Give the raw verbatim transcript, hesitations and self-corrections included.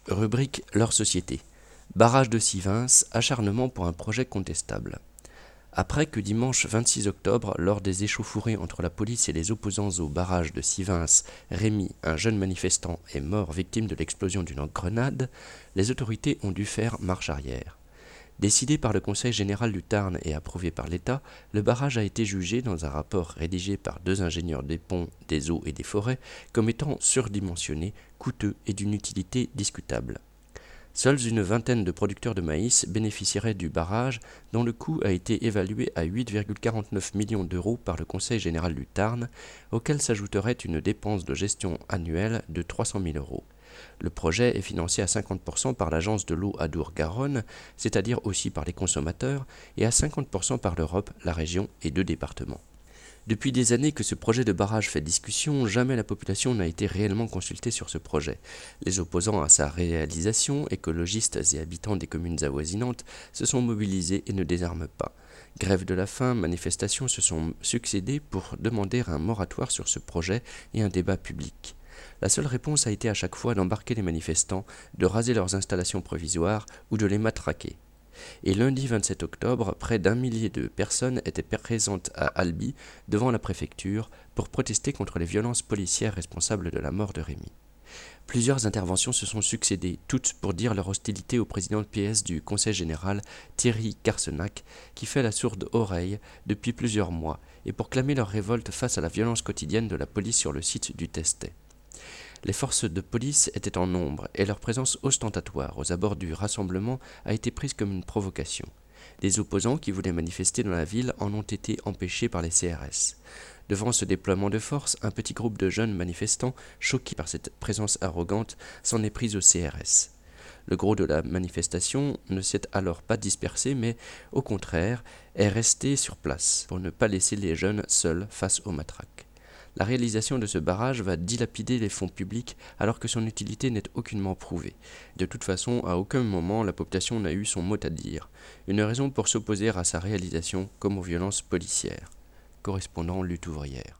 Rubrique leur société. Barrage de Sivins, acharnement pour un projet contestable. Après que dimanche vingt-six octobre, lors des échauffourées entre la police et les opposants au barrage de Sivins, Rémy, un jeune manifestant, est mort victime de l'explosion d'une grenade, les autorités ont dû faire marche arrière. Décidé par le Conseil général du Tarn et approuvé par l'État, le barrage a été jugé dans un rapport rédigé par deux ingénieurs des ponts, des eaux et des forêts comme étant surdimensionné, coûteux et d'une utilité discutable. Seuls une vingtaine de producteurs de maïs bénéficieraient du barrage, dont le coût a été évalué à huit virgule quarante-neuf millions d'euros par le Conseil général du Tarn, auquel s'ajouterait une dépense de gestion annuelle de trois cent mille euros. Le projet est financé à cinquante pour cent par l'agence de l'eau Adour-Garonne, c'est-à-dire aussi par les consommateurs, et à cinquante pour cent par l'Europe, la région et deux départements. Depuis des années que ce projet de barrage fait discussion, jamais la population n'a été réellement consultée sur ce projet. Les opposants à sa réalisation, écologistes et habitants des communes avoisinantes, se sont mobilisés et ne désarment pas. Grève de la faim, manifestations se sont succédées pour demander un moratoire sur ce projet et un débat public. La seule réponse a été à chaque fois d'embarquer les manifestants, de raser leurs installations provisoires ou de les matraquer. Et lundi vingt-sept octobre, près d'un millier de personnes étaient présentes à Albi, devant la préfecture, pour protester contre les violences policières responsables de la mort de Rémy. Plusieurs interventions se sont succédées, toutes pour dire leur hostilité au président de P S du Conseil général, Thierry Carcenac, qui fait la sourde oreille depuis plusieurs mois, et pour clamer leur révolte face à la violence quotidienne de la police sur le site du Testet. Les forces de police étaient en nombre et leur présence ostentatoire aux abords du rassemblement a été prise comme une provocation. Des opposants qui voulaient manifester dans la ville en ont été empêchés par les C R S. Devant ce déploiement de force, un petit groupe de jeunes manifestants, choqués par cette présence arrogante, s'en est pris au C R S. Le gros de la manifestation ne s'est alors pas dispersé, mais au contraire est resté sur place pour ne pas laisser les jeunes seuls face aux matraques. La réalisation de ce barrage va dilapider les fonds publics alors que son utilité n'est aucunement prouvée. De toute façon, à aucun moment la population n'a eu son mot à dire. Une raison pour s'opposer à sa réalisation comme aux violences policières. Correspondant Lutte ouvrière.